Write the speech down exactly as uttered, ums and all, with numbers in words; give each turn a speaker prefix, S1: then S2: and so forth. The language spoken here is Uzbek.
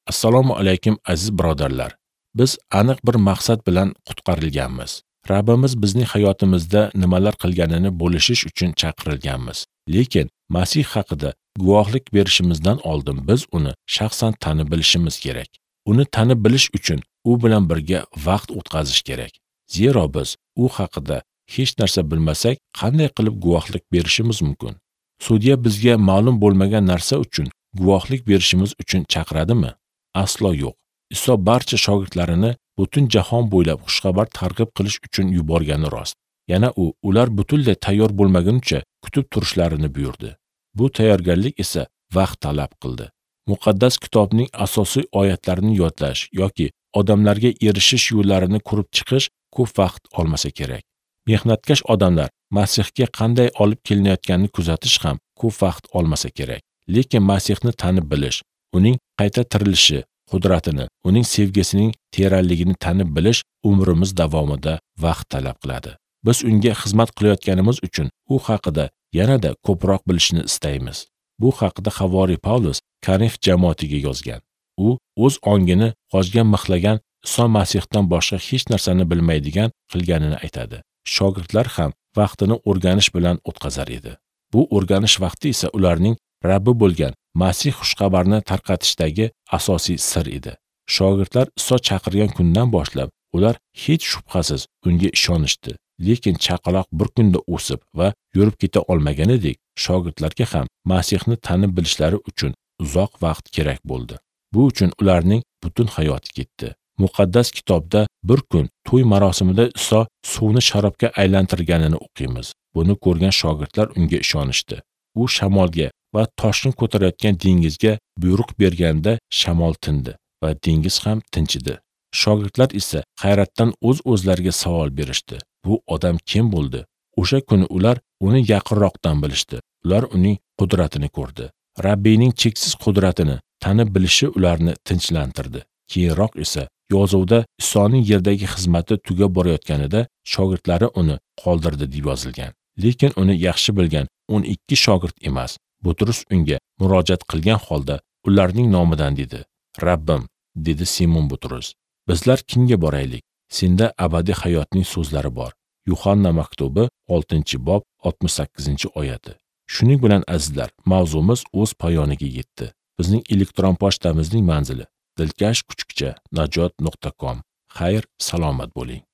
S1: Assalomu alaykum aziz birodarlar. Biz aniq bir maqsad bilan qutqarilganmiz. Rabbimiz bizning hayotimizda nimalar qilganini bo'lishish uchun chaqirilganmiz. Lekin Masih haqida guvohlik berishimizdan oldin biz uni shaxsan tanib bilishimiz kerak. Uni tanib bilish uchun u bilan birga vaqt o'tkazish kerak. Zero biz u haqida hech narsa bilmasak, qanday qilib guvohlik berishimiz mumkin? Sudya bizga ma'lum bo'lmagan narsa uchun guvohlik berishimiz uchun chaqiradimi? Aslo yo'q. Iso barcha shogirdlarini butun jahon bo'ylab xushxabar targ'ib qilish uchun yuborgani rost. Yana u ular butunlay tayyor bo'lmagunicha kutib turishlarini buyurdi. Bu tayyorgarlik esa vaqt talab qildi. Muqaddas kitobning asosiy oyatlarini yodlash yoki odamlarga erishish yo'llarini ko'rib chiqish ko'p vaqt olmasa kerak. Mehnatkash odamlar Masihga qanday olib kelinayotganini kuzatish ham ko'p vaqt olmasa kerak. Lekin Masihni tanib bilish, uning qayta tirilishi qudratini, uning sevgisining teranligini tanib bilish umrimiz davomida vaqt talab qiladi. Biz unga xizmat qilayotganimiz uchun u haqida yanada ko'proq bilishni istaymiz. Bu haqida Havoriy Pavlus Korint jamoatiga yozgan. U o'z ongini g'ojga mixlagan Iso Masihdan boshqa hech narsani bilmaydigan qilganini aytadi. Shogirdlar ham vaqtini o'rganish bilan o'tkazar edi. Bu o'rganish vaqti esa ularning Rabbi bo'lgan Masih xushxabarni tarqatishdagi asosiy sir edi. Shogirdlar Iso chaqirgan kundan boshlab ular hech shubhasiz unga ishonishdi. Lekin chaqaloq bir kunda o'sib va yurib keta olmaganidek, shogirdlarga ham Masihni tanib bilishlari uchun uzoq vaqt kerak bo'ldi. Bu uchun ularning butun hayoti ketdi. Muqaddas kitobda bir kun to'y marosimida Iso suvni sharobga aylantirganini o'qiymiz. Buni ko'rgan shogirdlar unga ishonishdi. U shamolga va toshqin ko'tarayotgan dengizga buyruq berganda shamol tindi va dengiz ham tinchidi. Shogirdlar esa hayratdan o'z-o'zlariga savol berishdi. Bu odam kim bo'ldi? O'sha kuni ular uni yaqinroqdan bilishdi. Ular uning qudratini ko'rdi. Rabbiyning cheksiz qudratini tanib bilishi ularni tinchlantirdi. Keyinroq esa yozuvda Isoning yerdagi xizmati tugab borayotganida shogirdlari uni qoldirdi deb yozilgan. Lekin uni yaxshi bilgan o'n ikki shogird emas, Butrus unga murojaat qilgan holda ularning nomidan dedi. Rabbim, dedi Simon Butrus, bizlar kimga boraylik? Senda abadiy hayotning so'zlari bor. Yuhanna maktubi oltinchi bob oltmish sakkizinchi oyati. Shuning bilan azizlar, mavzumiz o'z poyoniga yetdi. Bizning elektron pochtamizning manzili dilkash kuchukcha najot nuqta com. Xayr, salomat bo'ling.